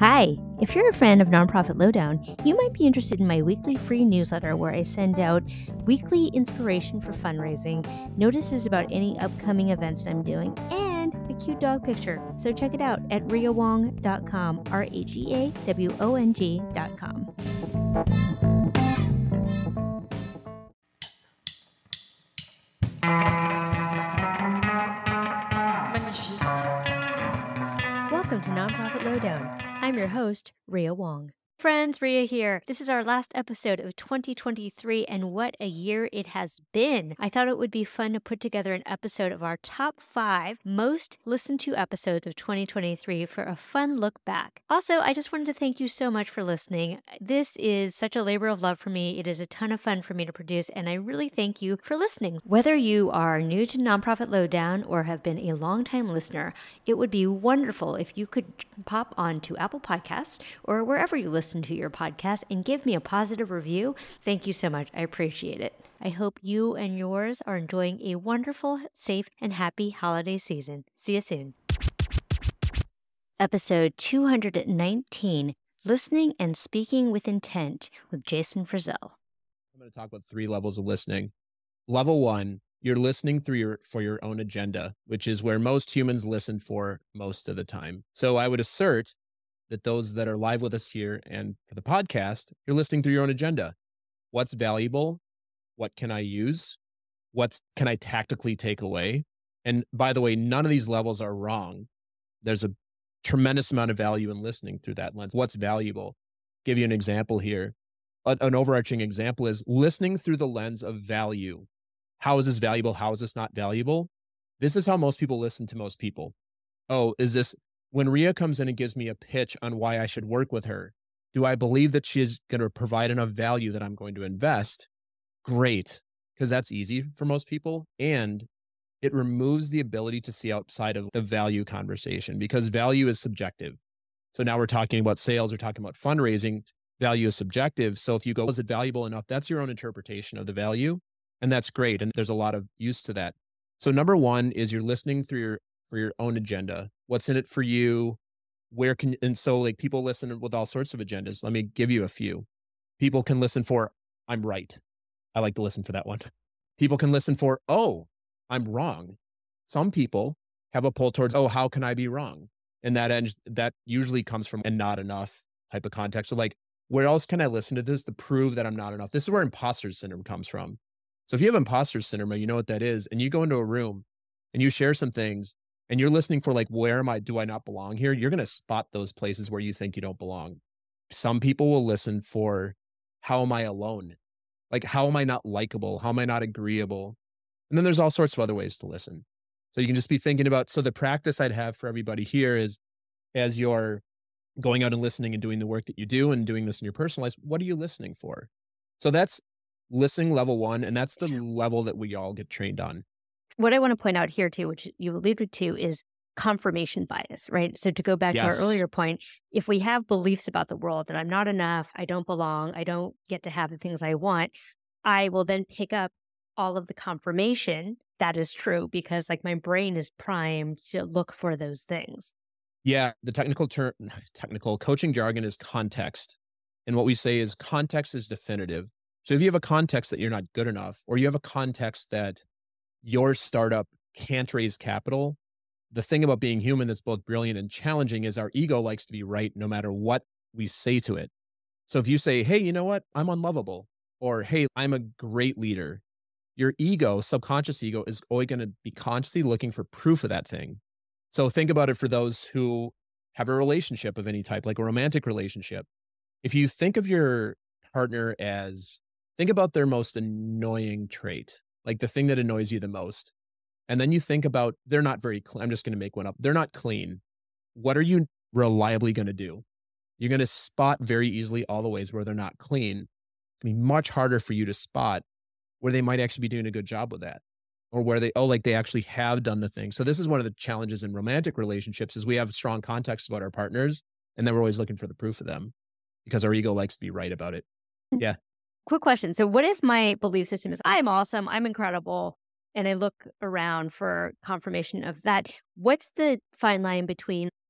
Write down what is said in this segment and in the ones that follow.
Hi, if you're a fan of Nonprofit Lowdown, you might be interested in my weekly free newsletter where I send out weekly inspiration for fundraising, notices about any upcoming events I'm doing, and a cute dog picture. So check it out at riawong.com, RAGAWONG.com. Welcome to Nonprofit Lowdown. I'm your host, Ria Wong. Friends, Ria here. This is our last episode of 2023, and what a year it has been. I thought it would be fun to put together an episode of our top 5 most listened to episodes of 2023 for a fun look back. Also, I just wanted to thank you so much for listening. This is such a labor of love for me. It is a ton of fun for me to produce, and I really thank you for listening. Whether you are new to Nonprofit Lowdown or have been a longtime listener, it would be wonderful if you could pop on to Apple Podcasts or wherever you listen to your podcast and give me a positive review. Thank you so much. I appreciate it. I hope you and yours are enjoying a wonderful, safe, and happy holiday season. See you soon. Episode 219, Listening and Speaking with Intent with Jason Frizzell. I'm going to talk about 3 levels of listening. Level 1, you're listening for your own agenda, which is where most humans listen for most of the time. So I would assert that those that are live with us here and for the podcast, you're listening through your own agenda. What's valuable? What can I use? What can I tactically take away? And by the way, none of these levels are wrong. There's a tremendous amount of value in listening through that lens. What's valuable? Give you an example here. An overarching example is listening through the lens of value. How is this valuable? How is this not valuable? This is how most people listen to most people. Oh, is this when Ria comes in and gives me a pitch on why I should work with her? Do I believe that she's going to provide enough value that I'm going to invest? Great, because that's easy for most people. And it removes the ability to see outside of the value conversation because value is subjective. So now we're talking about sales, we're talking about fundraising. Value is subjective. So if you go, is it valuable enough? That's your own interpretation of the value. And that's great. And there's a lot of use to that. So number 1 is you're listening for your own agenda. What's in it for you? And so like people listen with all sorts of agendas. Let me give you a few. People can listen for, I'm right. I like to listen for that one. People can listen for, oh, I'm wrong. Some people have a pull towards, oh, how can I be wrong? And that usually comes from and not enough type of context. So like, where else can I listen to this to prove that I'm not enough? This is where imposter syndrome comes from. So if you have imposter syndrome, you know what that is, and you go into a room and you share some things and you're listening for like, do I not belong here? You're going to spot those places where you think you don't belong. Some people will listen for, how am I alone? Like, how am I not likable? How am I not agreeable? And then there's all sorts of other ways to listen. So you can just be thinking about, so the practice I'd have for everybody here is as you're going out and listening and doing the work that you do and doing this in your personal life, what are you listening for? So that's listening level 1, and that's the level that we all get trained on. What I want to point out here too, which you alluded to, is confirmation bias, right? So to go back to our earlier point, if we have beliefs about the world that I'm not enough, I don't belong, I don't get to have the things I want, I will then pick up all of the confirmation that is true because like my brain is primed to look for those things. Yeah, the technical coaching jargon is context. And what we say is context is definitive. So if you have a context that you're not good enough, or you have a context that your startup can't raise capital, the thing about being human that's both brilliant and challenging is our ego likes to be right no matter what we say to it. So if you say, hey, you know what? I'm unlovable, or hey, I'm a great leader, your ego, subconscious ego, is always going to be constantly looking for proof of that thing. So think about it for those who have a relationship of any type, like a romantic relationship. If you think of your partner think about their most annoying trait, like the thing that annoys you the most. And then you think about, they're not very clean. I'm just going to make one up. They're not clean. What are you reliably going to do? You're going to spot very easily all the ways where they're not clean. It's going to be much harder for you to spot where they might actually be doing a good job with that, or where they actually have done the thing. So this is one of the challenges in romantic relationships is we have strong context about our partners, and then we're always looking for the proof of them because our ego likes to be right about it. Yeah. Quick question. So what if my belief system is I'm awesome, I'm incredible, and I look around for confirmation of that? What's the fine line between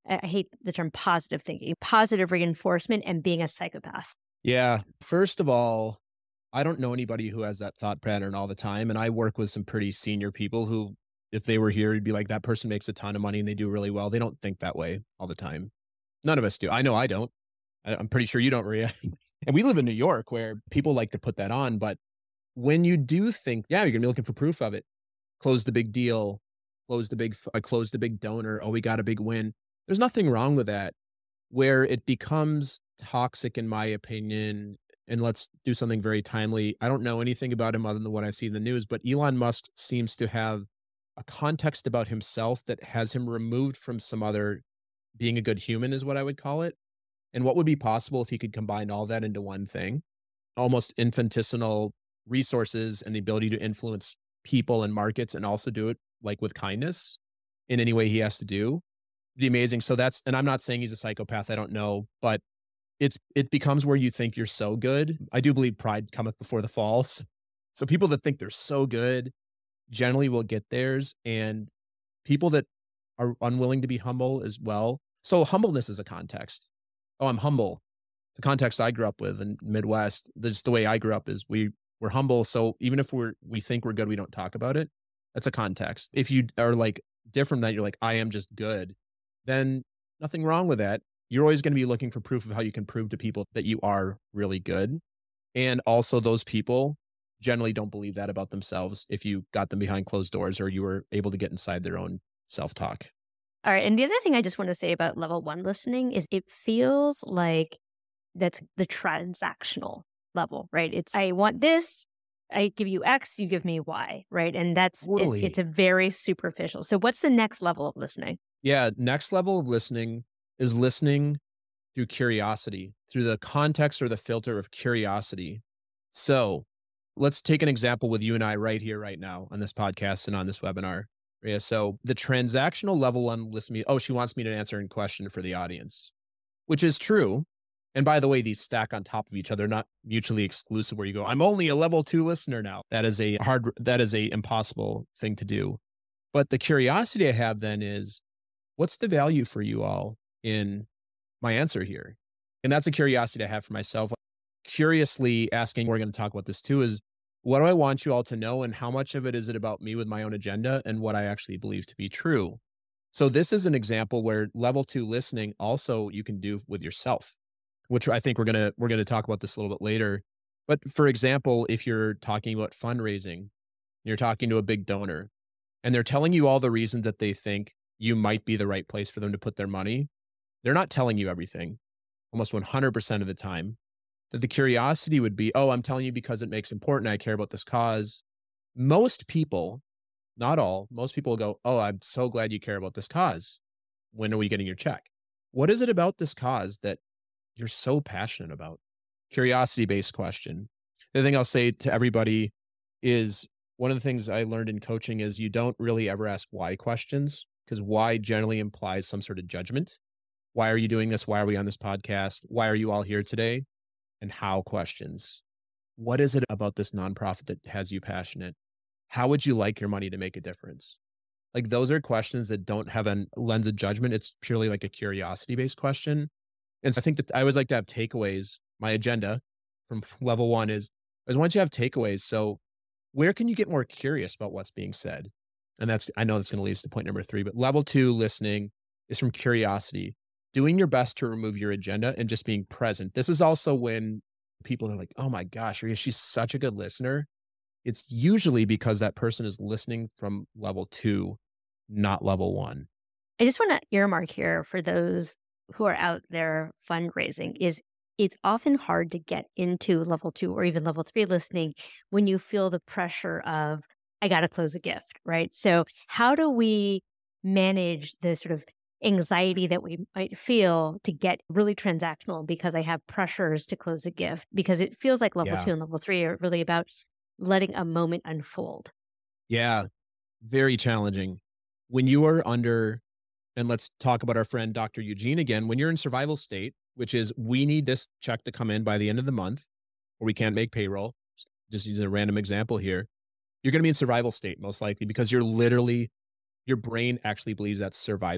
I hate the term positive thinking, positive reinforcement and being a psychopath? Yeah. First of all, I don't know anybody who has that thought pattern all the time. And I work with some pretty senior people who, if they were here, you'd be like, that person makes a ton of money and they do really well. They don't think that way all the time. None of us do. I know I don't. I'm pretty sure you don't, Maria. And we live in New York where people like to put that on. But when you do think, yeah, you're going to be looking for proof of it, close the big deal, close the big donor. Oh, we got a big win. There's nothing wrong with that. Where it becomes toxic, in my opinion, and let's do something very timely. I don't know anything about him other than what I see in the news, but Elon Musk seems to have a context about himself that has him removed from some other being a good human, is what I would call it. And what would be possible if he could combine all that into one thing? Almost infinitesimal resources and the ability to influence people and markets and also do it like with kindness in any way he has to do. Be amazing. So that's, and I'm not saying he's a psychopath. I don't know, but it becomes where you think you're so good. I do believe pride cometh before the falls. So people that think they're so good generally will get theirs, and people that are unwilling to be humble as well. So humbleness is a context. Oh, I'm humble. The context I grew up with in Midwest, just the way I grew up is we're humble. So even if we think we're good, we don't talk about it. That's a context. If you are like different than that, you're like, I am just good, then nothing wrong with that. You're always going to be looking for proof of how you can prove to people that you are really good. And also those people generally don't believe that about themselves if you got them behind closed doors or you were able to get inside their own self-talk. All right. And the other thing I just want to say about level one listening is it feels like that's the transactional level, right? It's I want this, I give you X, you give me Y, right? And that's it's Totally. a very superficial. So what's the next level of listening? Yeah, next level of listening is listening through curiosity, through the context or the filter of curiosity. So let's take an example with you and I right here, right now on this podcast and on this webinar. Yeah, so the transactional level on listening, oh, she wants me to answer a question for the audience, which is true. And by the way, these stack on top of each other, not mutually exclusive where you go, I'm only a level 2 listener now. That is a impossible thing to do. But the curiosity I have then is, what's the value for you all in my answer here? And that's a curiosity I have for myself. Curiously asking, we're going to talk about this too, is what do I want you all to know? And how much of it is it about me with my own agenda and what I actually believe to be true? So this is an example where level 2 listening also you can do with yourself, which I think we're gonna talk about this a little bit later. But for example, if you're talking about fundraising, you're talking to a big donor, and they're telling you all the reasons that they think you might be the right place for them to put their money. They're not telling you everything, almost 100% of the time. That the curiosity would be, oh, I'm telling you because it makes important. I care about this cause. Most people, not all, most people will go, oh, I'm so glad you care about this cause. When are we getting your check? What is it about this cause that you're so passionate about? Curiosity based question. The thing I'll say to everybody is one of the things I learned in coaching is you don't really ever ask why questions because why generally implies some sort of judgment. Why are you doing this? Why are we on this podcast? Why are you all here today? And how questions. What is it about this nonprofit that has you passionate? How would you like your money to make a difference? Like those are questions that don't have a lens of judgment. It's purely like a curiosity based question. And so I think that I always like to have takeaways. My agenda from level 1 is once you have takeaways. So where can you get more curious about what's being said? And that's, I know that's going to lead us to point number 3, but level 2 listening is from curiosity, doing your best to remove your agenda and just being present. This is also when people are like, oh my gosh, Ria, she's such a good listener. It's usually because that person is listening from level 2, not level 1. I just want to earmark here for those who are out there fundraising is it's often hard to get into level 2 or even level 3 listening when you feel the pressure of I got to close a gift, right? So how do we manage the sort of anxiety that we might feel to get really transactional because I have pressures to close a gift because it feels like level Yeah. 2 and level 3 are really about letting a moment unfold. Yeah. Very challenging. When you are under, and let's talk about our friend Dr. Eugene again, when you're in survival state, which is we need this check to come in by the end of the month, or we can't make payroll, just using a random example here, you're going to be in survival state most likely because you're literally, your brain actually believes that's surviving.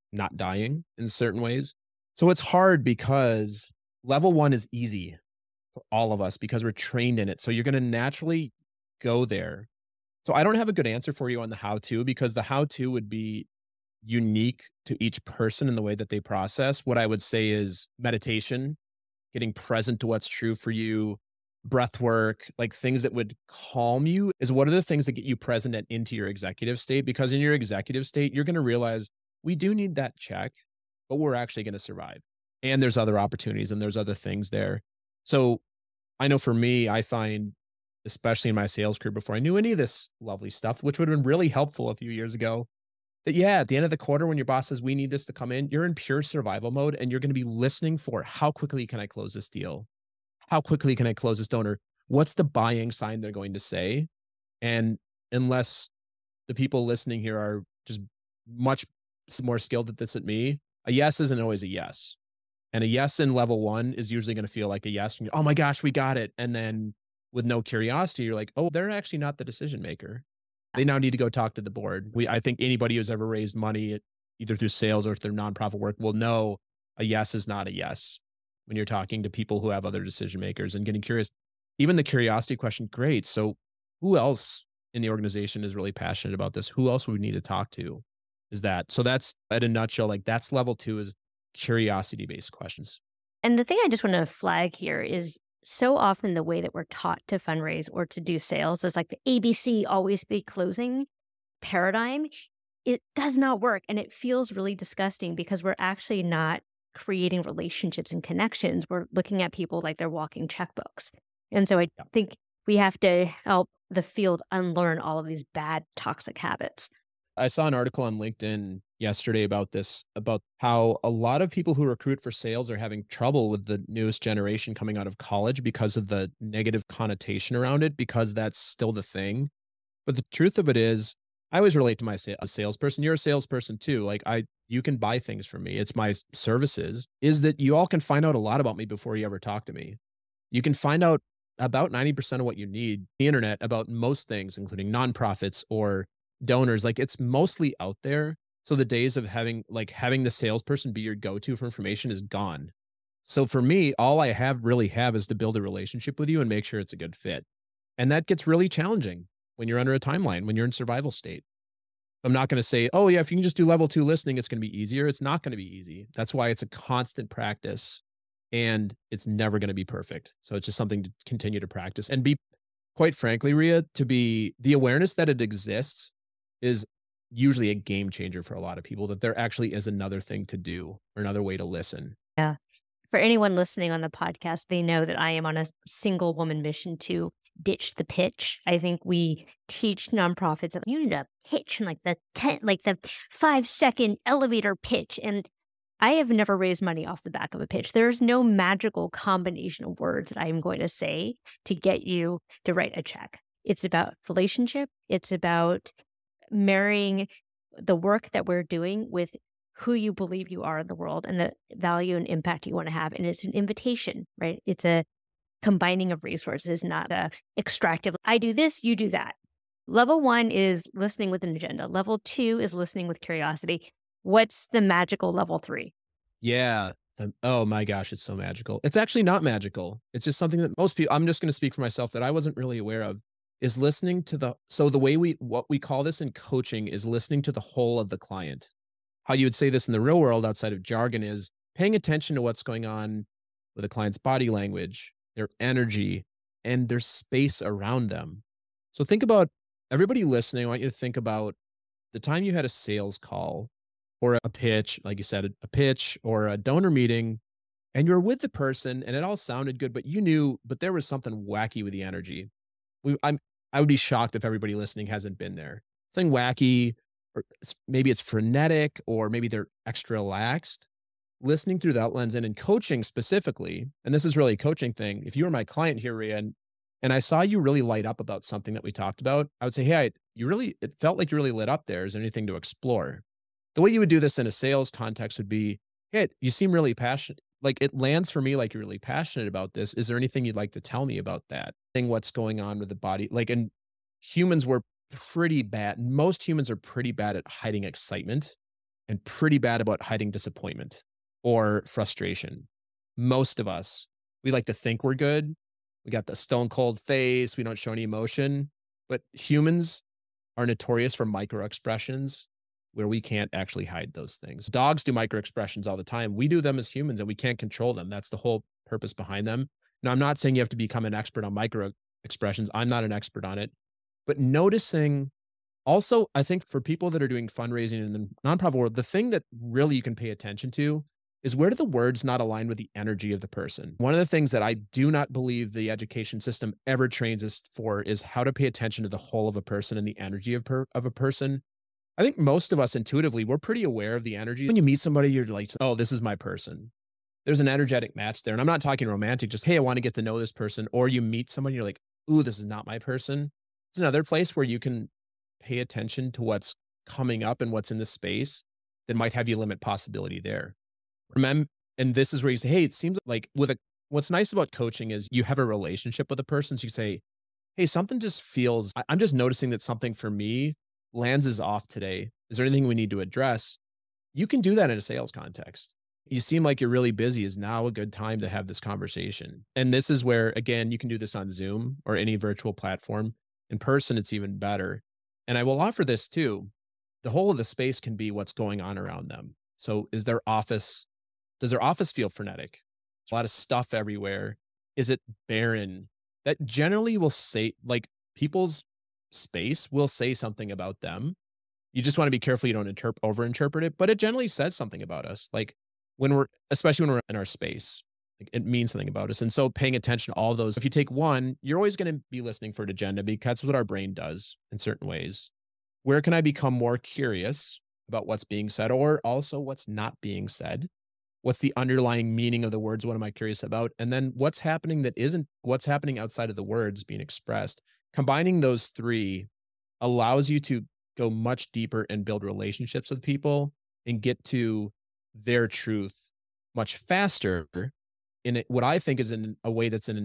not dying in certain ways. So it's hard because level one is easy for all of us because we're trained in it. So you're going to naturally go there. So I don't have a good answer for you on the how to because the how to would be unique to each person in the way that they process. What I would say is meditation, getting present to what's true for you, breath work, like things that would calm you is what are the things that get you present and into your executive state? Because in your executive state, you're going to realize we do need that check, but we're actually going to survive. And there's other opportunities and there's other things there. So I know for me, I find, especially in my sales career before I knew any of this lovely stuff, which would have been really helpful a few years ago, that yeah, at the end of the quarter, when your boss says we need this to come in, you're in pure survival mode and you're going to be listening for how quickly can I close this deal? How quickly can I close this donor? What's the buying sign they're going to say? And unless the people listening here are just much more skilled at this than me, a yes isn't always a yes. And a yes in level one is usually going to feel like a yes. And oh my gosh, we got it. And then with no curiosity, you're like, oh, they're actually not the decision maker. They now need to go talk to the board. I think anybody who's ever raised money, either through sales or through nonprofit work, will know a yes is not a yes when you're talking to people who have other decision makers and getting curious. Even the curiosity question, great. So who else in the organization is really passionate about this? Who else would we need to talk to? Is that so? That's at a nutshell. Like that's level two is curiosity based questions. And the thing I just want to flag here is so often the way that we're taught to fundraise or to do sales is like the ABC always be closing paradigm. It does not work. And it feels really disgusting because we're actually not creating relationships and connections. We're looking at people like they're walking checkbooks. And so I Yeah. think we have to help the field unlearn all of these bad, toxic habits. I saw an article on LinkedIn yesterday about this, about how a lot of people who recruit for sales are having trouble with the newest generation coming out of college because of the negative connotation around it, because that's still the thing. But the truth of it is, I always relate to a salesperson. You're a salesperson too. Like you can buy things from me. It's my services. Is that you all can find out a lot about me before you ever talk to me. You can find out about 90% of what you need the internet about most things, including nonprofits or donors. Like it's mostly out there. So the days of having the salesperson be your go-to for information is gone. So for me, all I really have is to build a relationship with you and make sure it's a good fit. And that gets really challenging when you're under a timeline, when you're in survival state. I'm not going to say, oh yeah, if you can just do level two listening, it's going to be easier. It's not going to be easy. That's why it's a constant practice and it's never going to be perfect. So it's just something to continue to practice and be, quite frankly, Ria, to be the awareness that it exists is usually a game changer for a lot of people, that there actually is another thing to do or another way to listen. Yeah. For anyone listening on the podcast, they know that I am on a single woman mission to ditch the pitch. I think we teach nonprofits that you need a pitch and like the 5-second elevator pitch. And I have never raised money off the back of a pitch. There's no magical combination of words that I am going to say to get you to write a check. It's about relationship. It's about marrying the work that we're doing with who you believe you are in the world and the value and impact you want to have. And it's an invitation, right? It's a combining of resources, not a extractive. I do this, you do that. Level one is listening with an agenda. Level two is listening with curiosity. What's the magical level three? Yeah. Oh my gosh, it's so magical. It's actually not magical. It's just something that most people, I'm just going to speak for myself, that I wasn't really aware of, is listening to the way what we call this in coaching is listening to the whole of the client. How you would say this in the real world outside of jargon is paying attention to what's going on with a client's body language, their energy, and their space around them. So think about everybody listening. I want you to think about the time you had a sales call or a pitch, like you said, a pitch or a donor meeting, and you were with the person and it all sounded good, but there was something wacky with the energy. I would be shocked if everybody listening hasn't been there. Something wacky, or maybe it's frenetic, or maybe they're extra relaxed. Listening through that lens and in coaching specifically, and this is really a coaching thing. If you were my client here, Ria, and I saw you really light up about something that we talked about, I would say, hey, it felt like you really lit up there. Is there anything to explore? The way you would do this in a sales context would be, hey, you seem really passionate. Like it lands for me like you're really passionate about this. Is there anything you'd like to tell me about that? What's going on with the body? Like, and humans were pretty bad. Most humans are pretty bad at hiding excitement. and pretty bad about hiding disappointment or frustration. Most of us, we like to think we're good. We got the stone cold face. We don't show any emotion. But humans are notorious for micro expressions where we can't actually hide those things. Dogs do micro expressions all the time. We do them as humans and we can't control them. That's the whole purpose behind them. Now, I'm not saying you have to become an expert on micro expressions. I'm not an expert on it. But noticing also, I think for people that are doing fundraising in the nonprofit world, the thing that really you can pay attention to is where do the words not align with the energy of the person? One of the things that I do not believe the education system ever trains us for is how to pay attention to the whole of a person and the energy of a person. I think most of us intuitively, we're pretty aware of the energy. When you meet somebody, you're like, oh, this is my person. There's an energetic match there. And I'm not talking romantic, just, hey, I want to get to know this person. Or you meet someone, you're like, ooh, this is not my person. It's another place where you can pay attention to what's coming up and what's in the space that might have you limit possibility there. Remember, and this is where you say, hey, it seems like what's nice about coaching is you have a relationship with a person. So you say, hey, something just feels, I'm just noticing that something for me lands is off today. Is there anything we need to address? You can do that in a sales context. You seem like you're really busy. Is now a good time to have this conversation? And this is where, again, you can do this on Zoom or any virtual platform. In person, it's even better. And I will offer this too. The whole of the space can be what's going on around them. So does their office feel frenetic? There's a lot of stuff everywhere. Is it barren? That generally will say, like, people's space will say something about them. You just want to be careful you don't overinterpret it, but it generally says something about us. Like especially when we're in our space, like it means something about us. And so paying attention to all those, if you take one, you're always going to be listening for an agenda because that's what our brain does in certain ways. Where can I become more curious about what's being said or also what's not being said? What's the underlying meaning of the words? What am I curious about? And then what's happening what's happening outside of the words being expressed? Combining those three allows you to go much deeper and build relationships with people and get to their truth much faster what I think is in a way that's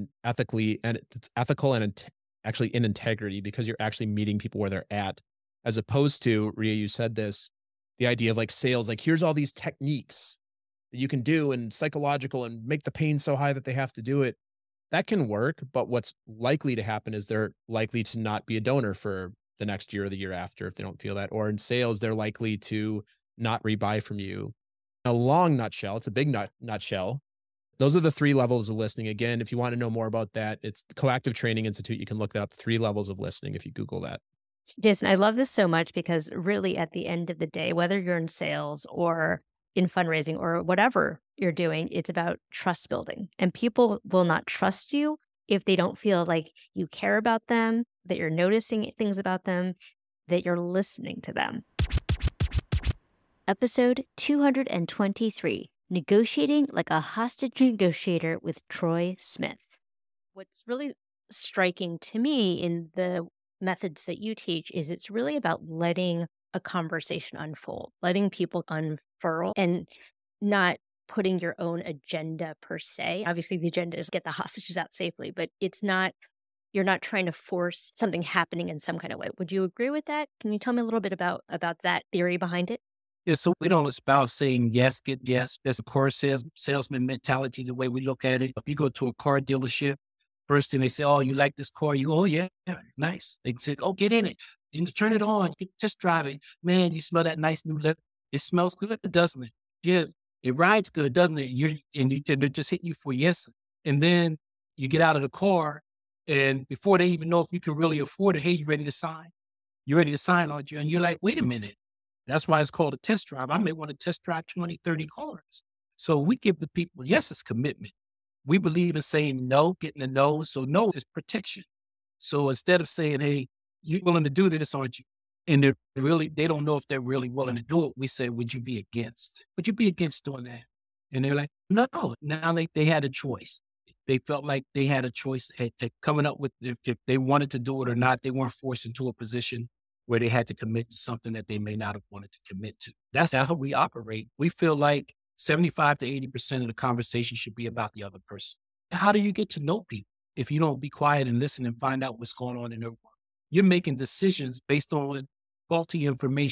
it's ethical and actually in integrity because you're actually meeting people where they're at, as opposed to, Ria, you said this, the idea of like sales, like here's all these techniques that you can do and psychological and make the pain so high that they have to do it. That can work, but what's likely to happen is they're likely to not be a donor for the next year or the year after if they don't feel that. Or in sales, they're likely to not rebuy from you. In a long nutshell, it's a big nutshell. Those are the 3 levels of listening. Again, if you want to know more about that, it's the Coactive Training Institute. You can look that up, 3 levels of listening if you Google that. Jason, I love this so much because really at the end of the day, whether you're in sales or in fundraising or whatever you're doing, it's about trust building. And people will not trust you if they don't feel like you care about them, that you're noticing things about them, that you're listening to them. Episode 223, Negotiating Like a Hostage Negotiator with Troy Smith. What's really striking to me in the methods that you teach is it's really about letting a conversation unfold, letting people unfurl and not putting your own agenda per se. Obviously, the agenda is get the hostages out safely, but you're not trying to force something happening in some kind of way. Would you agree with that? Can you tell me a little bit about that theory behind it? Yeah, so we don't espouse saying yes, get yes. That's a car salesman mentality, the way we look at it. If you go to a car dealership, first thing they say, oh, you like this car? You go, oh, yeah, nice. They say, oh, get in it. You turn it on. You just drive it. Man, you smell that nice new leather. It smells good, doesn't it? Yeah, it rides good, doesn't it? They're just hitting you for yes. And then you get out of the car, and before they even know if you can really afford it, hey, you ready to sign? You ready to sign, aren't you? And you're like, wait a minute. That's why it's called a test drive. I may want to test drive 20, 30 cars. So we give the people, yes, it's commitment. We believe in saying no, getting a no. So no is protection. So instead of saying, hey, you willing to do this, aren't you? And they don't know if they're really willing to do it. We say, would you be against? Would you be against doing that? And they're like, no. Now they had a choice. They felt like they had a choice at coming up with if they wanted to do it or not. They weren't forced into a position where they had to commit to something that they may not have wanted to commit to. That's how we operate. We feel like 75 to 80% of the conversation should be about the other person. How do you get to know people if you don't be quiet and listen and find out what's going on in their world? You're making decisions based on faulty information.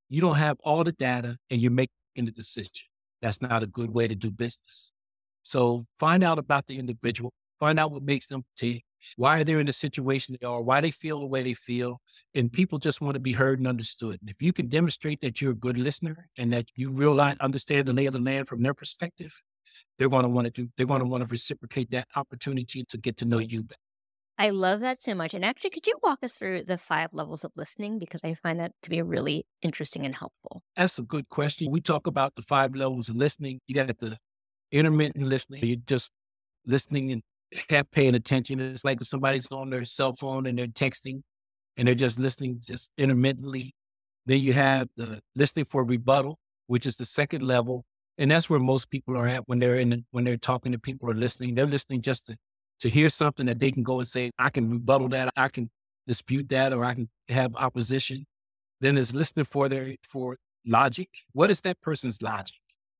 You don't have all the data and you're making a decision. That's not a good way to do business. So find out about the individual, find out what makes them tick, why they're in the situation they are, why they feel the way they feel. And people just want to be heard and understood. And if you can demonstrate that you're a good listener and that you realize, understand the lay of the land from their perspective, they're going to want to reciprocate that opportunity to get to know you better. I love that so much. And actually, could you walk us through the 5 levels of listening? Because I find that to be really interesting and helpful. That's a good question. We talk about the 5 levels of listening. You got the intermittent listening. You're just listening and half paying attention. It's like if somebody's on their cell phone and they're texting and they're just listening just intermittently. Then you have the listening for rebuttal, which is the second level. And that's where most people are at when they're talking to people or listening. They're listening just to hear something that they can go and say, I can rebuttal that, I can dispute that, or I can have opposition. Then there's listening for logic. What is that person's logic?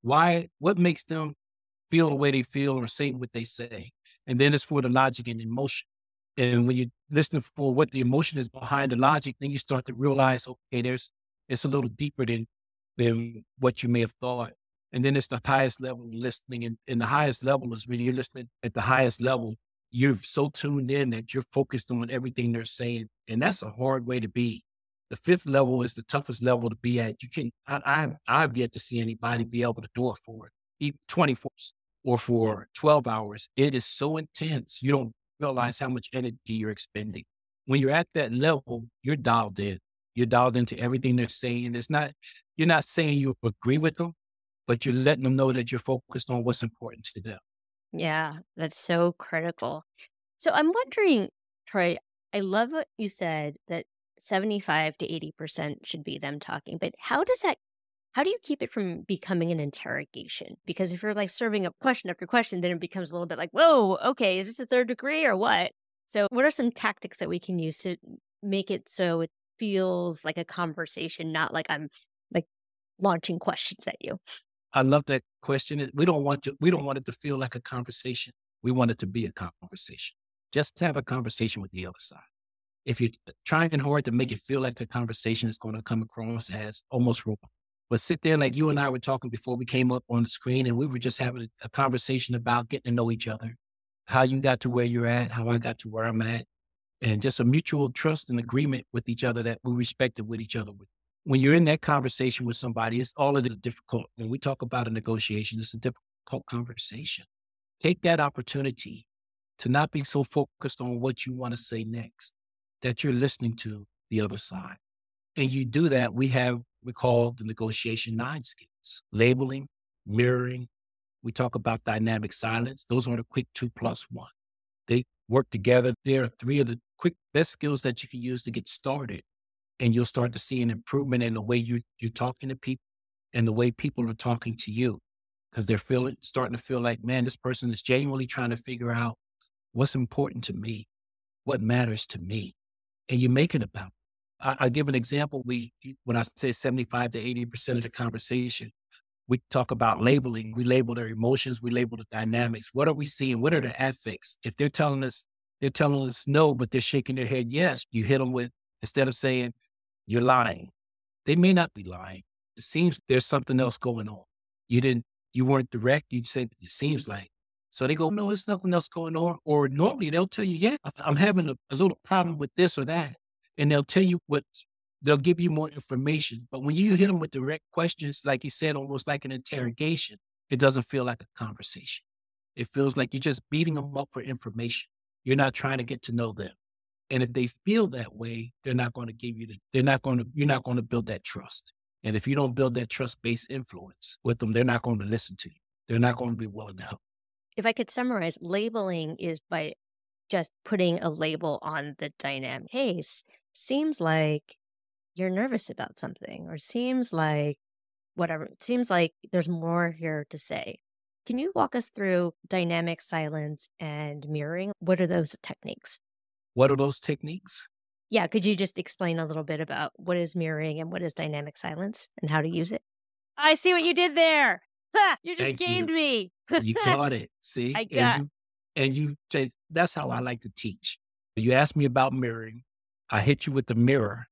What makes them feel the way they feel or say what they say? And then it's for the logic and emotion. And when you listen for what the emotion is behind the logic, then you start to realize, okay, it's a little deeper than what you may have thought. And then it's the highest level of listening. And the highest level is when you're listening at the highest level, you're so tuned in that you're focused on everything they're saying. And that's a hard way to be. The 5th level is the toughest level to be at. I've yet to see anybody be able to do it for 24 or for 12 hours. It is so intense. You don't realize how much energy you're expending. When you're at that level, you're dialed in. You're dialed into everything they're saying. You're not saying you agree with them, but you're letting them know that you're focused on what's important to them. Yeah, that's so critical. So I'm wondering, Troy, I love what you said that 75 to 80% should be them talking, but how do you keep it from becoming an interrogation? Because if you're like serving up question after question, then it becomes a little bit like, whoa, okay, is this a 3rd degree or what? So what are some tactics that we can use to make it so it feels like a conversation, not like I'm like launching questions at you? I love that question. We don't want it to feel like a conversation. We want it to be a conversation. Just have a conversation with the other side. If you're trying hard to make it feel like a conversation, it's going to come across as almost robot. But sit there like you and I were talking before we came up on the screen, and we were just having a conversation about getting to know each other, how you got to where you're at, how I got to where I'm at, and just a mutual trust and agreement with each other that we respected with each other. When you're in that conversation with somebody, it's all of it difficult. When we talk about a negotiation, it's a difficult conversation. Take that opportunity to not be so focused on what you want to say next, that you're listening to the other side. And you do that, we call the negotiation 9 skills: labeling, mirroring. We talk about dynamic silence. Those are the quick 2+1. They work together. There are 3 of the quick best skills that you can use to get started. And you'll start to see an improvement in the way you're talking to people and the way people are talking to you, because they're starting to feel like, man, this person is genuinely trying to figure out what's important to me, what matters to me. And you make it about. I give an example. When I say 75 to 80% of the conversation, we talk about labeling. We label their emotions. We label the dynamics. What are we seeing? What are the affects? If they're telling us no, but they're shaking their head yes, you hit them with, instead of saying, you're lying. They may not be lying. It seems there's something else going on. You weren't direct. You said, it seems like. So they go, no, there's nothing else going on. Or normally they'll tell you, yeah, I'm having a little problem with this or that. And they'll tell you they'll give you more information. But when you hit them with direct questions, like you said, almost like an interrogation, it doesn't feel like a conversation. It feels like you're just beating them up for information. You're not trying to get to know them. And if they feel that way, they're not going to you're not going to build that trust. And if you don't build that trust-based influence with them, they're not going to listen to you. They're not going to be willing to help. If I could summarize, labeling is by just putting a label on the dynamic. Hey, seems like you're nervous about something, or seems like whatever. It seems like there's more here to say. Can you walk us through dynamic silence and mirroring? What are those techniques? What are those techniques? Yeah, could you just explain a little bit about what is mirroring and what is dynamic silence and how to use it? I see what you did there. Ha! You just gamed me. You got it. See? I got that's how I like to teach. You asked me about mirroring. I hit you with the mirror.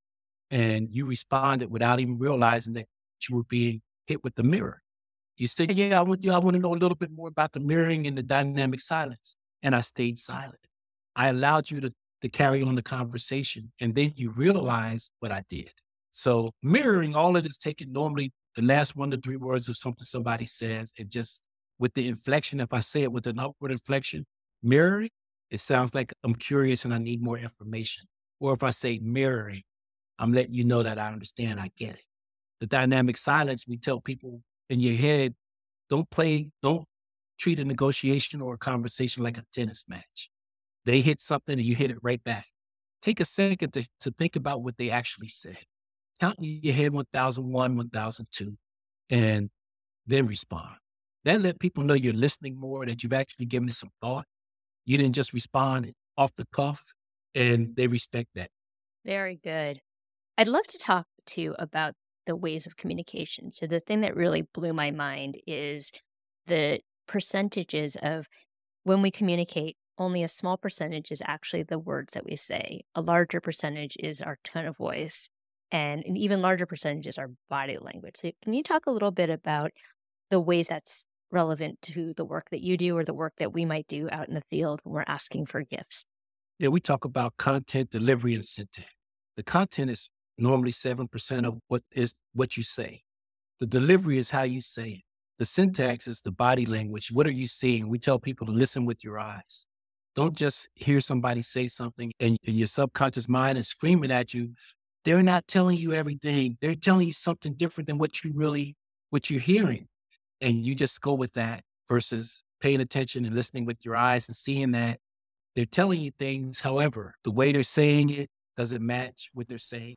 and you responded without even realizing that you were being hit with the mirror. You said, yeah, I want to know a little bit more about the mirroring and the dynamic silence. And I stayed silent. I allowed you to carry on the conversation. And then you realize what I did. So mirroring, all it is taking normally the last 1 to 3 words of something somebody says, and just with the inflection, if I say it with an upward inflection, mirroring, it sounds like I'm curious and I need more information. Or if I say mirroring, I'm letting you know that I understand, I get it. The dynamic silence, we tell people in your head, don't treat a negotiation or a conversation like a tennis match. They hit something and you hit it right back. Take a second to think about what they actually said. Count in your head 1001, 1002, and then respond. That let people know you're listening more, that you've actually given it some thought. You didn't just respond off the cuff, and they respect that. Very good. I'd love to talk to you about the ways of communication. So the thing that really blew my mind is the percentages of when we communicate, only a small percentage is actually the words that we say. A larger percentage is our tone of voice, and an even larger percentage is our body language. So can you talk a little bit about the ways that's relevant to the work that you do or the work that we might do out in the field when we're asking for gifts? Yeah, we talk about content, delivery, and syntax. The content is normally 7% of what you say. The delivery is how you say it. The syntax is the body language. What are you seeing? We tell people to listen with your eyes. Don't just hear somebody say something and your subconscious mind is screaming at you. They're not telling you everything. They're telling you something different than what you're hearing. And you just go with that versus paying attention and listening with your eyes and seeing that they're telling you things. However, the way they're saying it doesn't match what they're saying.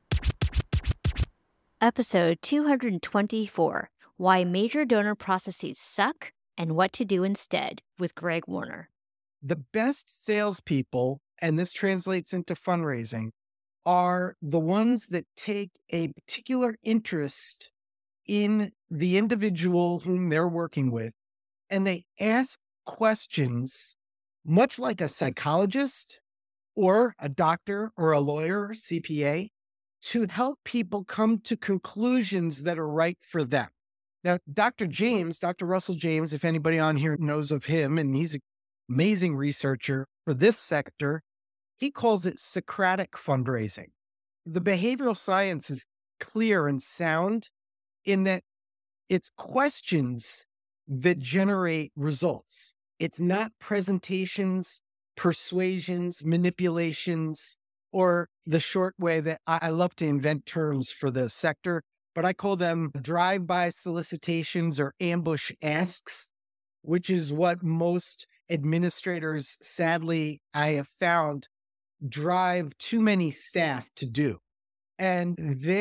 Episode 224, Why Major Donor Processes Suck and What to Do Instead, with Greg Warner. The best salespeople, and this translates into fundraising, are the ones that take a particular interest in the individual whom they're working with, and they ask questions much like a psychologist or a doctor or a lawyer or CPA to help people come to conclusions that are right for them. Now, Dr. Russell James, if anybody on here knows of him, and he's an amazing researcher for this sector, he calls it Socratic fundraising. The behavioral science is clear and sound in that it's questions that generate results. It's not presentations, persuasions, manipulations, or the short way that I love to invent terms for the sector, but I call them drive-by solicitations or ambush asks, which is what most administrators, sadly, I have found, drive too many staff to do. And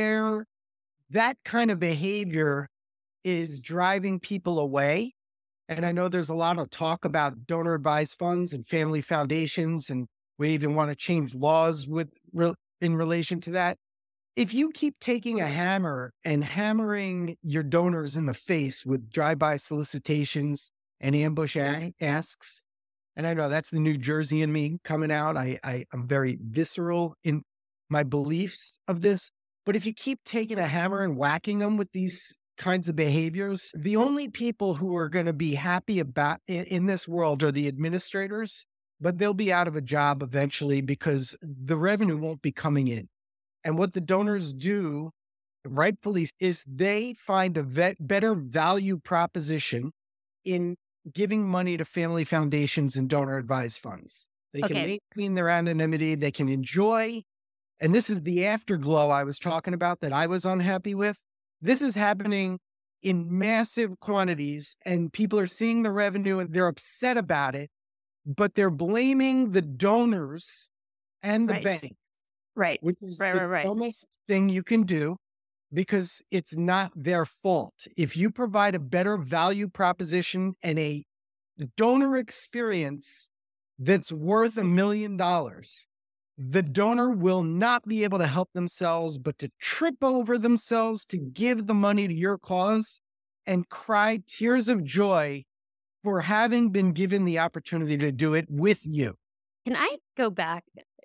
that kind of behavior is driving people away. And I know there's a lot of talk about donor advised funds and family foundations, and we even want to change laws in relation to that. If you keep taking a hammer and hammering your donors in the face with drive-by solicitations and ambush asks, and I know that's the New Jersey in me coming out. I'm very visceral in my beliefs of this. But if you keep taking a hammer and whacking them with these kinds of behaviors, the only people who are going to be happy about in this world are the administrators, but they'll be out of a job eventually because the revenue won't be coming in. And what the donors do, rightfully, is they find a better value proposition in giving money to family foundations and donor advised funds. They can maintain their anonymity. They can enjoy. And this is the afterglow I was talking about that I was unhappy with. This is happening in massive quantities, and people are seeing the revenue and they're upset about it, but they're blaming the donors and the bank. Right. Which is the dumbest thing you can do, because it's not their fault. If you provide a better value proposition and a donor experience that's worth $1 million, the donor will not be able to help themselves but to trip over themselves to give the money to your cause and cry tears of joy for having been given the opportunity to do it with you. Can I go back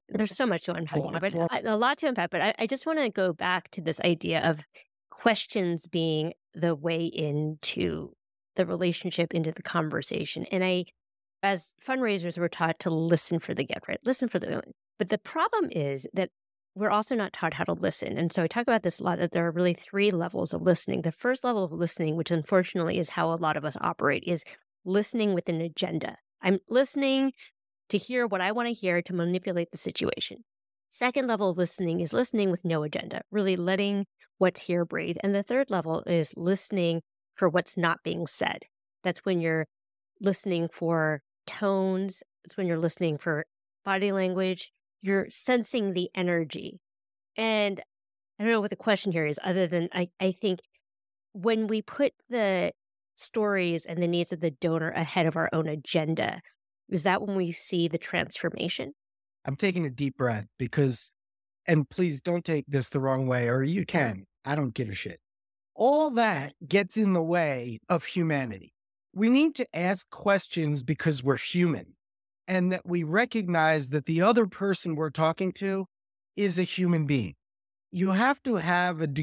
there's so much to unpack Well, here, but well, a lot to unpack. But I just want to go back to this idea of questions being the way into the relationship, into the conversation. And as fundraisers, we're taught to listen for the get right, listen for the. But the problem is that we're also not taught how to listen. And so I talk about this a lot, that there are really three levels of listening. The first level of listening, which unfortunately is how a lot of us operate, is listening with an agenda. I'm listening to hear what I want to hear to manipulate the situation. Second level of listening is listening with no agenda, really letting what's here breathe. And the third level is listening for what's not being said. That's when you're listening for tones. It's when you're listening for body language. You're sensing the energy. And I don't know what the question here is, other than I think when we put the stories and the needs of the donor ahead of our own agenda, is that when we see the transformation? I'm taking a deep breath because, and please don't take this the wrong way, or you can. I don't give a shit. All that gets in the way of humanity. We need to ask questions because we're human, and that we recognize that the other person we're talking to is a human being. You have to have a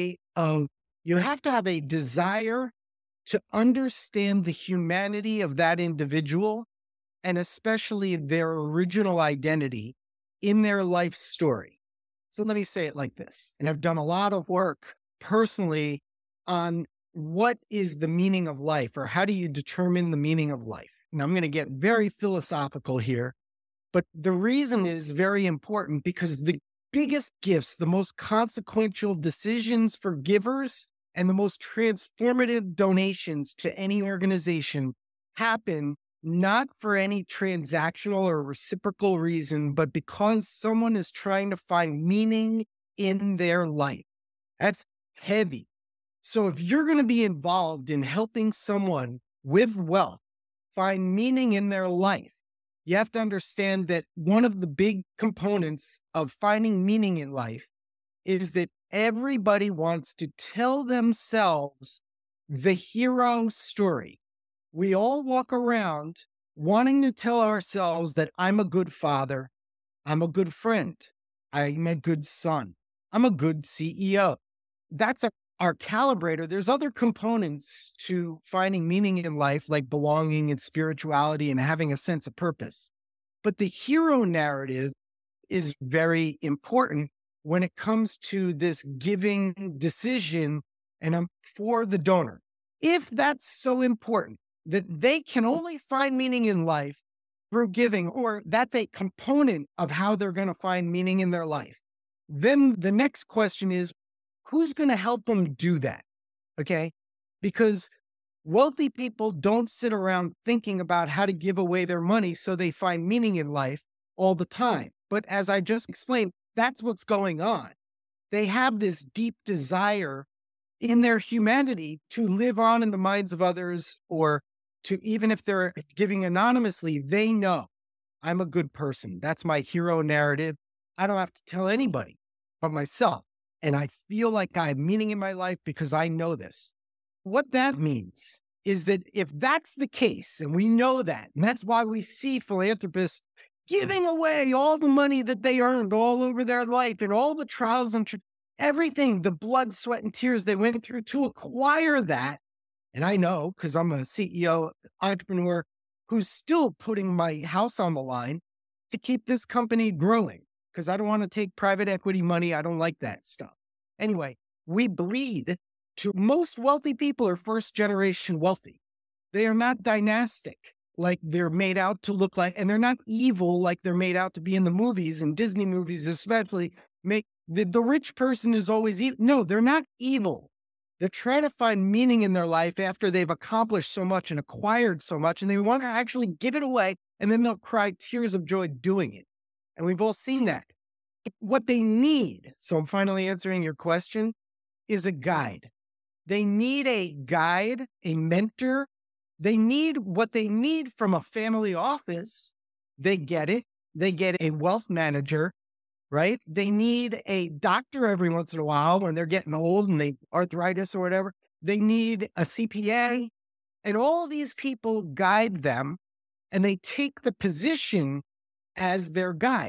you have to have a desire to understand the humanity of that individual, and especially their original identity in their life story. So let me say it like this. And I've done a lot of work personally on what is the meaning of life, or how do you determine the meaning of life? And I'm going to get very philosophical here, but the reason is very important because the biggest gifts, the most consequential decisions for givers, and the most transformative donations to any organization happen not for any transactional or reciprocal reason, but because someone is trying to find meaning in their life. That's heavy. So if you're going to be involved in helping someone with wealth find meaning in their life, you have to understand that one of the big components of finding meaning in life is that everybody wants to tell themselves the hero story. We all walk around wanting to tell ourselves that I'm a good father, I'm a good friend, I'm a good son, I'm a good CEO. That's our calibrator. There's other components to finding meaning in life, like belonging and spirituality and having a sense of purpose. But the hero narrative is very important when it comes to this giving decision, and I'm for the donor. If that's so important that they can only find meaning in life through giving, or that's a component of how they're going to find meaning in their life, then the next question is, who's going to help them do that? Okay? Because wealthy people don't sit around thinking about how to give away their money so they find meaning in life all the time. But as I just explained, that's what's going on. They have this deep desire in their humanity to live on in the minds of others, or to, even if they're giving anonymously, they know I'm a good person. That's my hero narrative. I don't have to tell anybody but myself. And I feel like I have meaning in my life because I know this. What that means is that if that's the case, and we know that, and that's why we see philanthropists giving away all the money that they earned all over their life, and all the trials and everything, the blood, sweat, and tears they went through to acquire that. And I know, because I'm a CEO, entrepreneur, who's still putting my house on the line to keep this company growing, because I don't want to take private equity money. I don't like that stuff. Anyway, we bleed to most wealthy people are first generation wealthy. They are not dynastic like they're made out to look like, and they're not evil like they're made out to be in the movies, and Disney movies especially make the rich person is always evil. No, they're not evil. They're trying to find meaning in their life after they've accomplished so much and acquired so much, and they want to actually give it away, and then they'll cry tears of joy doing it. And we've all seen that. What they need, so I'm finally answering your question, is a guide. They need a guide, a mentor. They need what they need from a family office. They get it. They get a wealth manager, right? They need a doctor every once in a while when they're getting old and they arthritis or whatever. They need a CPA, and all these people guide them, and they take the position as their guide.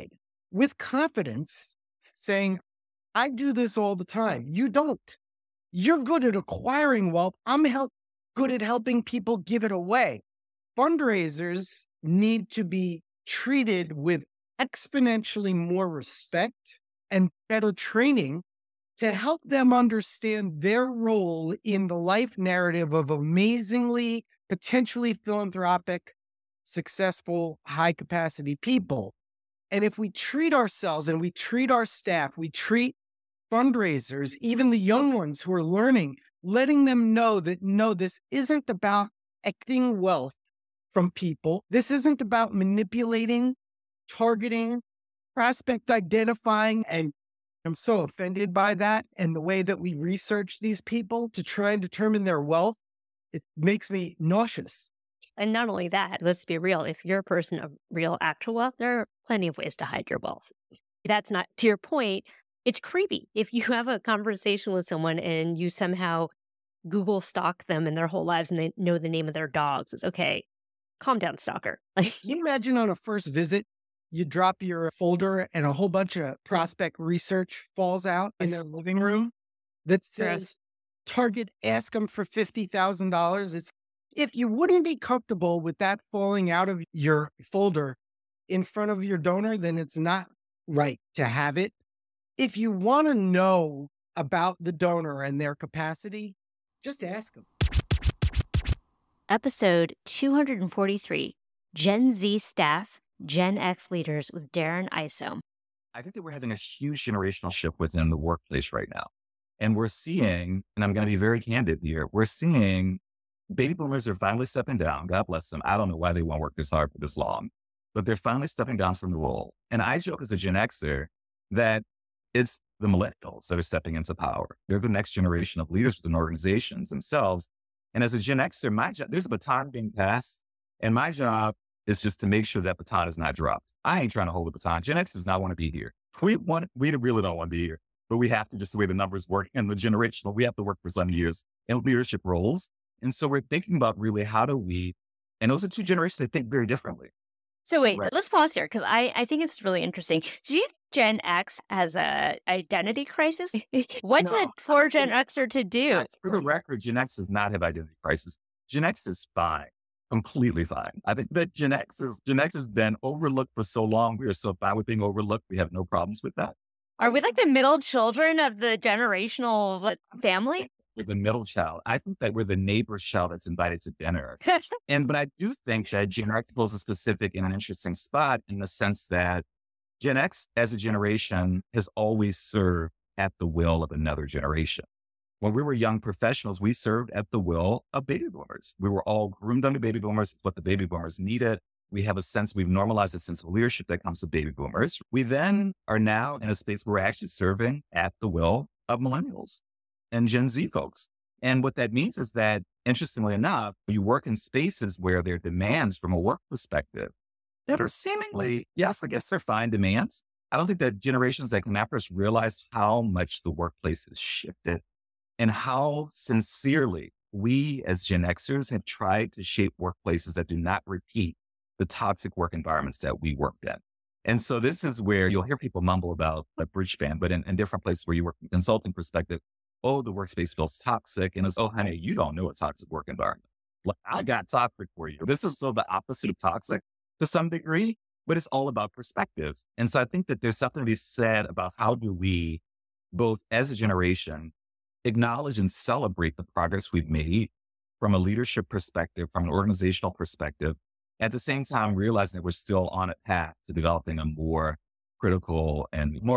with confidence, saying, I do this all the time. You don't. You're good at acquiring wealth. I'm good at helping people give it away. Fundraisers need to be treated with exponentially more respect and better training to help them understand their role in the life narrative of amazingly, potentially philanthropic, successful, high capacity people. And if we treat ourselves and we treat our staff, we treat fundraisers, even the young ones who are learning, letting them know that no, this isn't about extracting wealth from people. This isn't about manipulating, targeting, prospect identifying. And I'm so offended by that and the way that we research these people to try and determine their wealth. It makes me nauseous. And not only that, let's be real. If you're a person of real actual wealth, there are plenty of ways to hide your wealth. That's not, to your point, it's creepy. If you have a conversation with someone and you somehow Google stalk them in their whole lives and they know the name of their dogs, it's okay. Calm down, stalker. Can you imagine on a first visit, you drop your folder and a whole bunch of prospect research falls out in their living room that says, target, ask them for $50,000. It's, if you wouldn't be comfortable with that falling out of your folder in front of your donor, then it's not right to have it. If you want to know about the donor and their capacity, just ask them. Episode 243, Gen Z Staff, Gen X Leaders with Darren Isom. I think that we're having a huge generational shift within the workplace right now. And we're seeing, and I'm going to be very candid here, we're seeing baby boomers are finally stepping down. God bless them. I don't know why they won't work this hard for this long, but they're finally stepping down from the role. And I joke as a Gen Xer that it's the millennials that are stepping into power. They're the next generation of leaders within organizations themselves. And as a Gen Xer, my job, there's a baton being passed, and my job is just to make sure that baton is not dropped. I ain't trying to hold the baton. Gen X does not want to be here. We really don't want to be here, but we have to, just the way the numbers work and the generational, we have to work for some years in leadership roles. And so we're thinking about really how do we, and those are two generations that think very differently. So wait, Right. let's pause here because I think it's really interesting. Do you think Gen X has a identity crisis? What's No, it for Gen Xer to do? For the record, Gen X does not have identity crisis. Gen X is fine, completely fine. I think that Gen X has been overlooked for so long. We are so fine with being overlooked. We have no problems with that. Are we like the middle children of the generational family? We're the middle child. I think that we're the neighbor's child that's invited to dinner. But I do think that Gen X pulls a specific and an interesting spot in the sense that Gen X as a generation has always served at the will of another generation. When we were young professionals, we served at the will of baby boomers. We were all groomed under baby boomers. It's what the baby boomers needed. We have we've normalized a sense of leadership that comes with baby boomers. We then are now in a space where we're actually serving at the will of millennials and Gen Z folks. And what that means is that, interestingly enough, you work in spaces where there are demands from a work perspective that are seemingly, yes, I guess they're fine demands. I don't think that generations that come after us realize how much the workplace has shifted and how sincerely we as Gen Xers have tried to shape workplaces that do not repeat the toxic work environments that we worked in. And so this is where you'll hear people mumble about like Bridgespan, but in different places where you work from a consulting perspective, oh, the workspace feels toxic. And it's, oh, honey, you don't know a toxic work environment. Like, I got toxic for you. This is so the opposite of toxic to some degree, but it's all about perspective. And so I think that there's something to be said about how do we, both as a generation, acknowledge and celebrate the progress we've made from a leadership perspective, from an organizational perspective, at the same time realizing that we're still on a path to developing a more critical,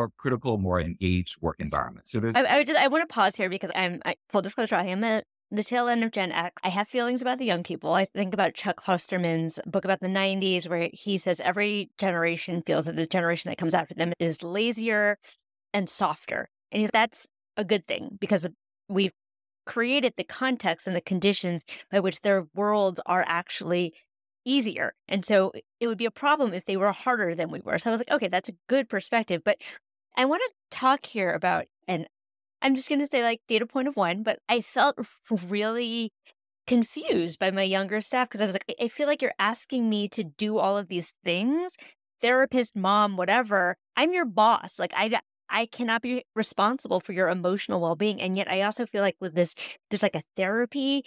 more engaged work environment. So there's, I want to pause here because full disclosure, I am at the tail end of Gen X. I have feelings about the young people. I think about Chuck Klosterman's book about the 90s, where he says every generation feels that the generation that comes after them is lazier and softer. And that's a good thing because we've created the context and the conditions by which their worlds are actually easier. And so it would be a problem if they were harder than we were. So I was like, okay, that's a good perspective. But I want to talk here about, and I'm just going to say like data point of 1, but I felt really confused by my younger staff because I was like, I feel like you're asking me to do all of these things therapist, mom, whatever. I'm your boss. Like I cannot be responsible for your emotional well-being. And yet I also feel like with this, there's like a therapy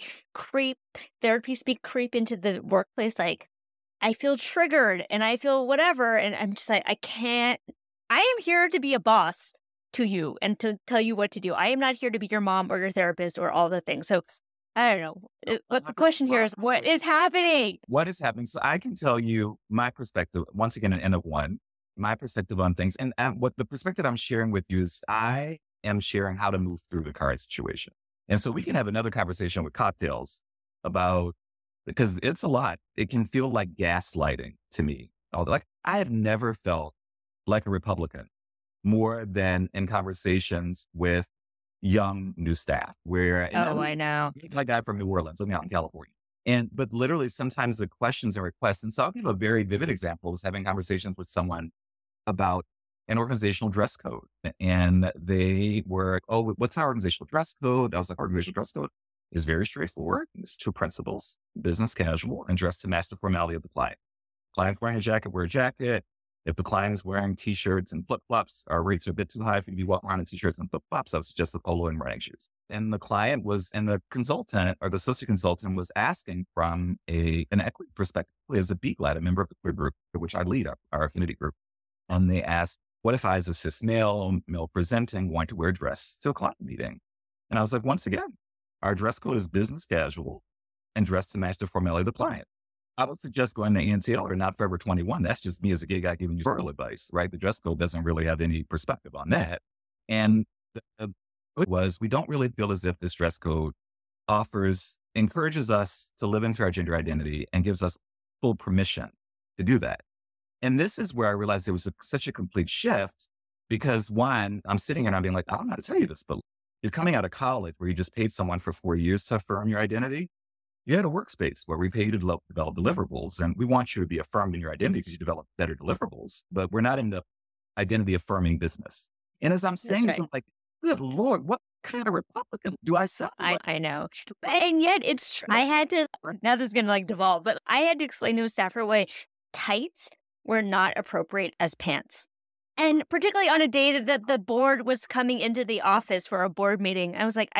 speak creep into the workplace. Like I feel triggered and I feel whatever. And I'm just like, I am here to be a boss to you and to tell you what to do. I am not here to be your mom or your therapist or all the things. So I don't know. But the question here is, what is happening? What is happening? So I can tell you my perspective, once again, an N of one, my perspective on things. And what the perspective I'm sharing with you is I am sharing how to move through the current situation. And so we can have another conversation with cocktails about, because it's a lot. It can feel like gaslighting to me. Like I have never felt like a Republican more than in conversations with young new staff where, I know. like guy from New Orleans, living out in California. But literally sometimes the questions and requests, and so I'll give a very vivid example is having conversations with someone about an organizational dress code. And they were, oh, what's our organizational dress code? I was like, our organizational dress code is very straightforward. It's 2 principles, business casual and dress to match the formality of the client. Client's wearing a jacket, wear a jacket. If the client is wearing t-shirts and flip-flops, our rates are a bit too high for you to be walking around in t-shirts and flip-flops. I would suggest the polo and running shoes. And the client was, and the consultant or the associate consultant was asking from an equity perspective as a BGLAD, a member of the queer group, which I lead our affinity group. And they asked, what if I, as a cis male presenting, want to wear a dress to a client meeting? And I was like, once again, our dress code is business casual and dress to match the formality of the client. I would suggest going to ANTL or Not Forever 21. That's just me as a gay guy giving you real advice, right? The dress code doesn't really have any perspective on that. And the was, we don't really feel as if this dress code encourages us to live into our gender identity and gives us full permission to do that. And this is where I realized there was such a complete shift because one, I'm sitting here and I'm being like, I don't know how to tell you this, but you're coming out of college where you just paid someone for 4 years to affirm your identity. You had a workspace where we pay you to develop deliverables, and we want you to be affirmed in your identity because you develop better deliverables, but we're not in the identity affirming business. And as I'm saying this, I'm like, good Lord, what kind of Republican do I sound like? I know. And yet it's, I had to, now this is going to like devolve, but I had to explain to a staffer why tights were not appropriate as pants. And particularly on a day that the board was coming into the office for a board meeting, I was like,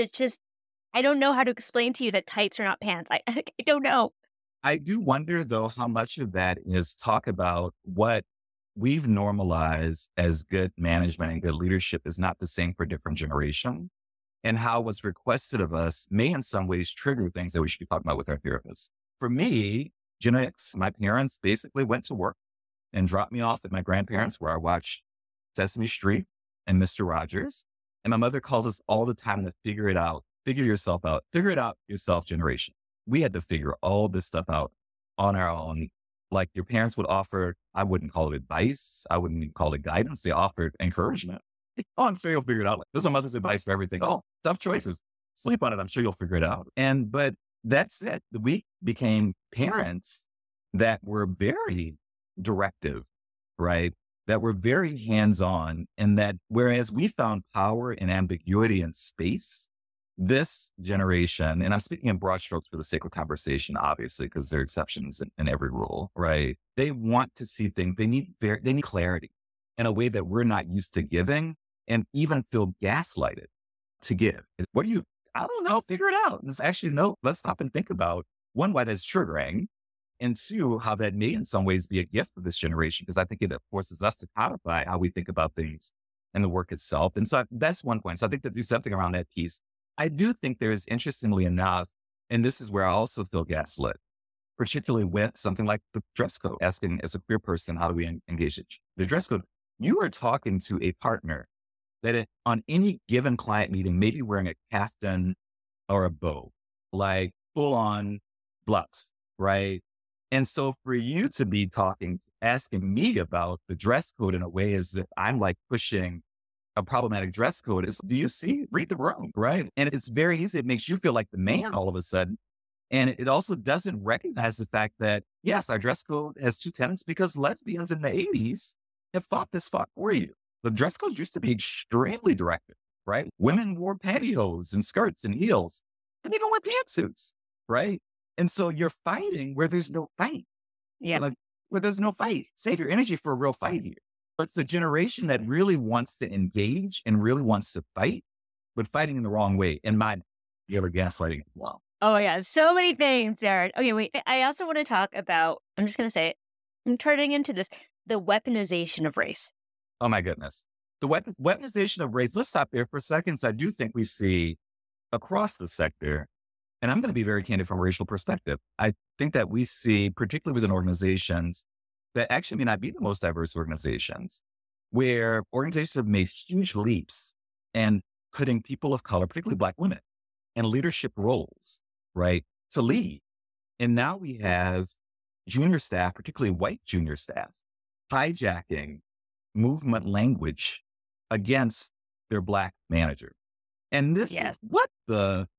I don't know how to explain to you that tights are not pants. I don't know. I do wonder, though, how much of that is talk about what we've normalized as good management and good leadership is not the same for different generations, and how what's requested of us may in some ways trigger things that we should be talking about with our therapists. For me, Gen X, my parents basically went to work and dropped me off at my grandparents where I watched Sesame Street and Mr. Rogers. And my mother calls us all the time to figure it out. Figure yourself out. Figure it out yourself generation. We had to figure all this stuff out on our own. Like your parents would offer, I wouldn't call it advice. I wouldn't even call it guidance. They offered encouragement. Oh, I'm sure you'll figure it out. There's my mother's advice for everything. Oh, tough choices. Sleep on it. I'm sure you'll figure it out. But that's it. We became parents that were very directive, right? That were very hands-on, and that whereas we found power in ambiguity and space, this generation, and I'm speaking in broad strokes for the sake of conversation, obviously, because there are exceptions in every rule, right? They want to see things. They need clarity in a way that we're not used to giving, and even feel gaslighted to give. What do you? I don't know. Figure it out. And it's actually no. Let's stop and think about one, why that's triggering, and two, how that may in some ways be a gift of this generation, because I think it forces us to codify how we think about things and the work itself. And so that's one point. So I think that there's something around that piece. I do think there is, interestingly enough, and this is where I also feel gaslit, particularly with something like the dress code, asking as a queer person, how do we engage it? The dress code, you are talking to a partner that on any given client meeting, maybe wearing a kaftan or a bow, like full on blouse, right? And so for you to be asking me about the dress code in a way as if I'm like pushing a problematic dress code is, do you see? Read the room, right? And it's very easy. It makes you feel like the man all of a sudden. And it also doesn't recognize the fact that, yes, our dress code has 2 tenets because lesbians in the 80s have fought this fight for you. The dress code used to be extremely directive, right? Women wore pantyhose and skirts and heels, and even wore pantsuits, right? And so you're fighting where there's no fight. Yeah. Like where there's no fight. Save your energy for a real fight here. But it's a generation that really wants to engage and really wants to fight, but fighting in the wrong way. In my, you ever gaslighting? Wow. Oh my God, so many things, Darren. Okay, wait. I also want to talk about, I'm just going to say it. I'm turning into this, the weaponization of race. Oh my goodness. The weaponization of race. Let's stop there for a second. So I do think we see across the sector, and I'm going to be very candid from a racial perspective. I think that we see, particularly within organizations that actually may not be the most diverse organizations, where organizations have made huge leaps and putting people of color, particularly Black women, in leadership roles, right, to lead. And now we have junior staff, particularly white junior staff, hijacking movement language against their Black manager. And this is what the,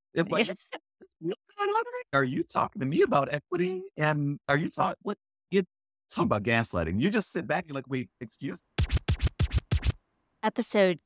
are you talking to me about equity? And are you talking about gaslighting? You just sit back and like, wait, excuse me? Episode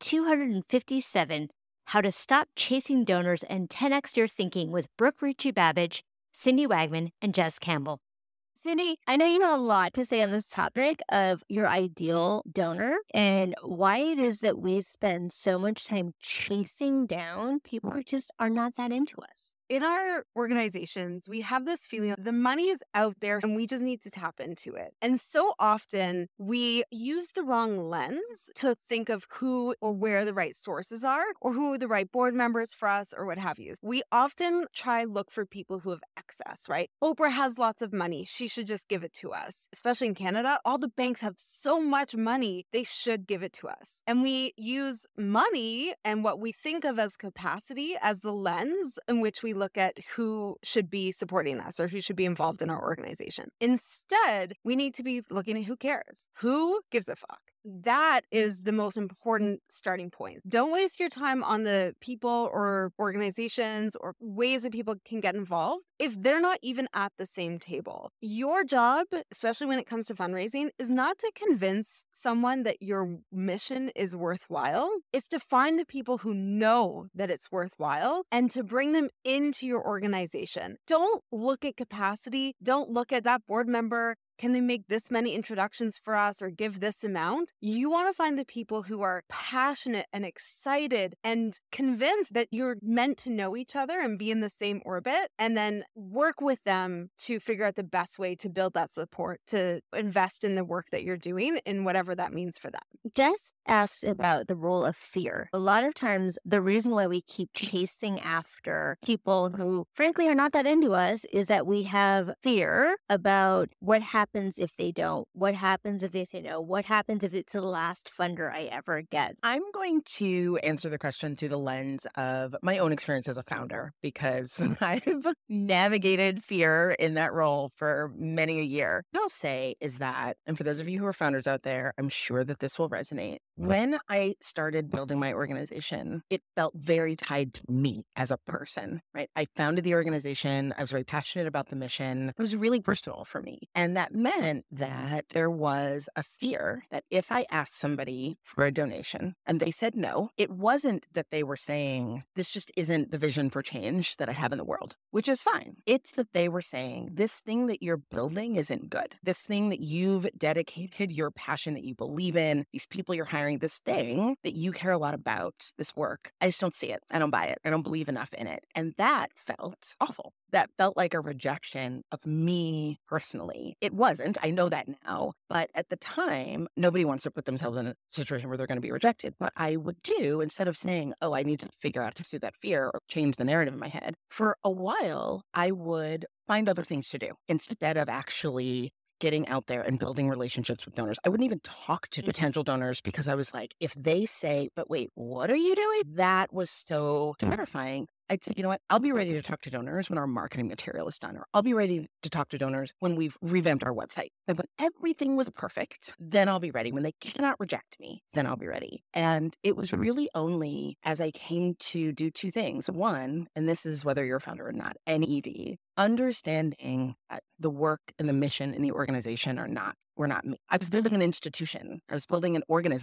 257, How to Stop Chasing Donors and 10X Your Thinking with Brooke Ritchie-Babbage, Cindy Wagman, and Jess Campbell. Cindy, I know you have a lot to say on this topic of your ideal donor and why it is that we spend so much time chasing down people who just are not that into us. In our organizations, we have this feeling the money is out there and we just need to tap into it. And so often we use the wrong lens to think of who or where the right sources are or who are the right board members for us or what have you. We often try look for people who have excess, right? Oprah has lots of money. She should just give it to us. Especially in Canada, all the banks have so much money, they should give it to us. And we use money and what we think of as capacity as the lens in which we look at who should be supporting us or who should be involved in our organization. Instead, we need to be looking at who cares, who gives a fuck. That is the most important starting point. Don't waste your time on the people or organizations or ways that people can get involved if they're not even at the same table. Your job, especially when it comes to fundraising, is not to convince someone that your mission is worthwhile. It's to find the people who know that it's worthwhile and to bring them into your organization. Don't look at capacity. Don't look at that board member. Can they make this many introductions for us or give this amount? You want to find the people who are passionate and excited and convinced that you're meant to know each other and be in the same orbit, and then work with them to figure out the best way to build that support, to invest in the work that you're doing in whatever that means for them. Jess asked about the role of fear. A lot of times, the reason why we keep chasing after people who, frankly, are not that into us is that we have fear about what happens if they don't, what happens if they say no, what happens if it's the last funder I ever get. I'm going to answer the question through the lens of my own experience as a founder, because I've navigated fear in that role for many a year. What I'll say is that, and for those of you who are founders out there, I'm sure that this will resonate. When I started building my organization, it felt very tied to me as a person, right? I founded the organization. I was very passionate about the mission. It was really personal for me. And that meant that there was a fear that if I asked somebody for a donation and they said no, it wasn't that they were saying, this just isn't the vision for change that I have in the world, which is fine. It's that they were saying, this thing that you're building isn't good. This thing that you've dedicated your passion that you believe in, these people you're hiring, this thing that you care a lot about, this work, I just don't see it. I don't buy it. I don't believe enough in it. And that felt awful. That felt like a rejection of me personally. It wasn't. I know that now. But at the time, nobody wants to put themselves in a situation where they're going to be rejected. What I would do, instead of saying, oh, I need to figure out how to pursue that fear or change the narrative in my head, for a while, I would find other things to do instead of actually getting out there and building relationships with donors. I wouldn't even talk to potential donors because I was like, if they say, but wait, what are you doing? That was so terrifying. I'd say, you know what? I'll be ready to talk to donors when our marketing material is done, or I'll be ready to talk to donors when we've revamped our website. And when everything was perfect, then I'll be ready. When they cannot reject me, then I'll be ready. And it was really only as I came to do two things. One, and this is whether you're a founder or not, NED, understanding that the work and the mission in the organization were not me. I was building an institution. I was building an organism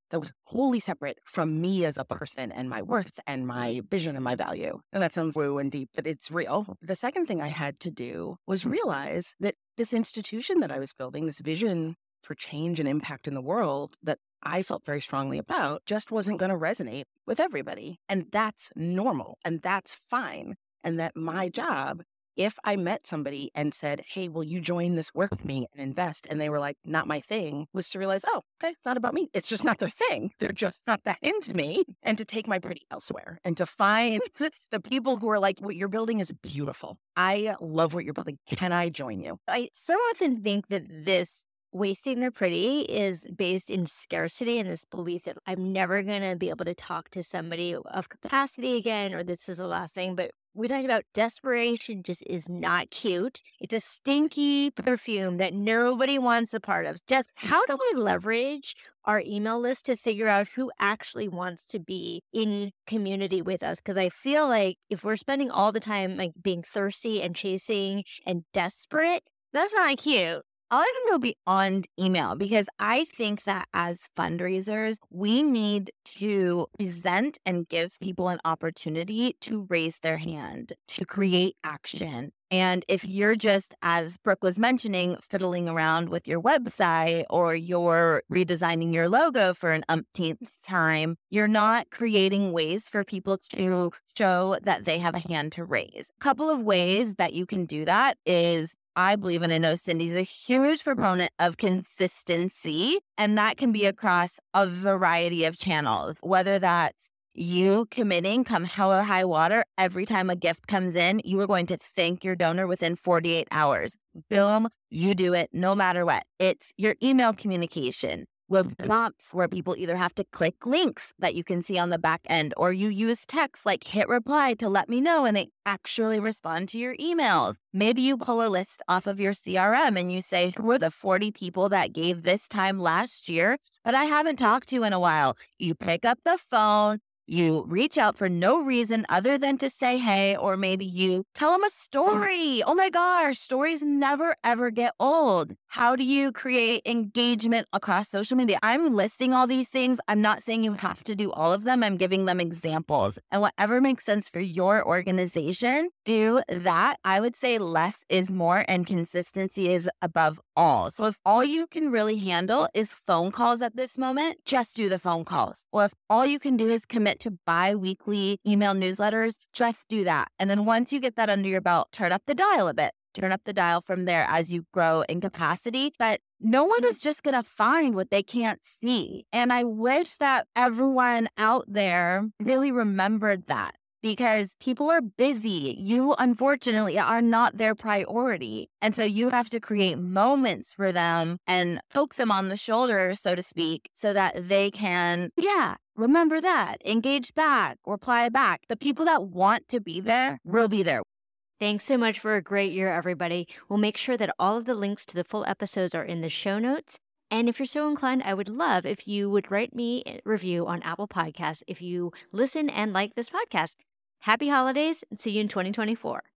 that was wholly separate from me as a person and my worth and my vision and my value. And that sounds woo and deep, but it's real. The second thing I had to do was realize that this institution that I was building, this vision for change and impact in the world that I felt very strongly about, just wasn't going to resonate with everybody. And that's normal and that's fine. And that my job, if I met somebody and said, hey, will you join this work with me and invest? And they were like, not my thing, was to realize, oh, okay, it's not about me. It's just not their thing. They're just not that into me. And to take my pretty elsewhere and to find the people who are like, what you're building is beautiful. I love what you're building. Can I join you? I so often think that this wasting their pretty is based in scarcity and this belief that I'm never going to be able to talk to somebody of capacity again, or this is the last thing. But we talked about desperation just is not cute. It's a stinky perfume that nobody wants a part of. Just how do I leverage our email list to figure out who actually wants to be in community with us? Because I feel like if we're spending all the time like being thirsty and chasing and desperate, that's not cute. I'll even go beyond email because I think that as fundraisers, we need to present and give people an opportunity to raise their hand, to create action. And if you're just, as Brooke was mentioning, fiddling around with your website or you're redesigning your logo for an umpteenth time, you're not creating ways for people to show that they have a hand to raise. A couple of ways that you can do that is, I believe, and I know Cindy's a huge proponent of consistency, and that can be across a variety of channels, whether that's you committing come hell or high water, every time a gift comes in, you are going to thank your donor within 48 hours. Boom, you do it no matter what. It's your email communication with prompts where people either have to click links that you can see on the back end, or you use text like hit reply to let me know, and they actually respond to your emails. Maybe you pull a list off of your CRM and you say, who are the 40 people that gave this time last year that I haven't talked to in a while? You pick up the phone, you reach out for no reason other than to say hey, or maybe you tell them a story. Oh my gosh, stories never ever get old. How do you create engagement across social media? I'm listing all these things. I'm not saying you have to do all of them. I'm giving them examples. And whatever makes sense for your organization, do that. I would say less is more and consistency is above all. So if all you can really handle is phone calls at this moment, just do the phone calls. Or if all you can do is commit to bi-weekly email newsletters, just do that. And then once you get that under your belt, turn up the dial a bit. Turn up the dial from there as you grow in capacity. But no one is just going to find what they can't see. And I wish that everyone out there really remembered that. Because people are busy. You, unfortunately, are not their priority. And so you have to create moments for them and poke them on the shoulder, so to speak, so that they can, remember that, engage back, reply back. The people that want to be there will be there. Thanks so much for a great year, everybody. We'll make sure that all of the links to the full episodes are in the show notes. And if you're so inclined, I would love if you would write me a review on Apple Podcasts if you listen and like this podcast. Happy holidays and see you in 2024.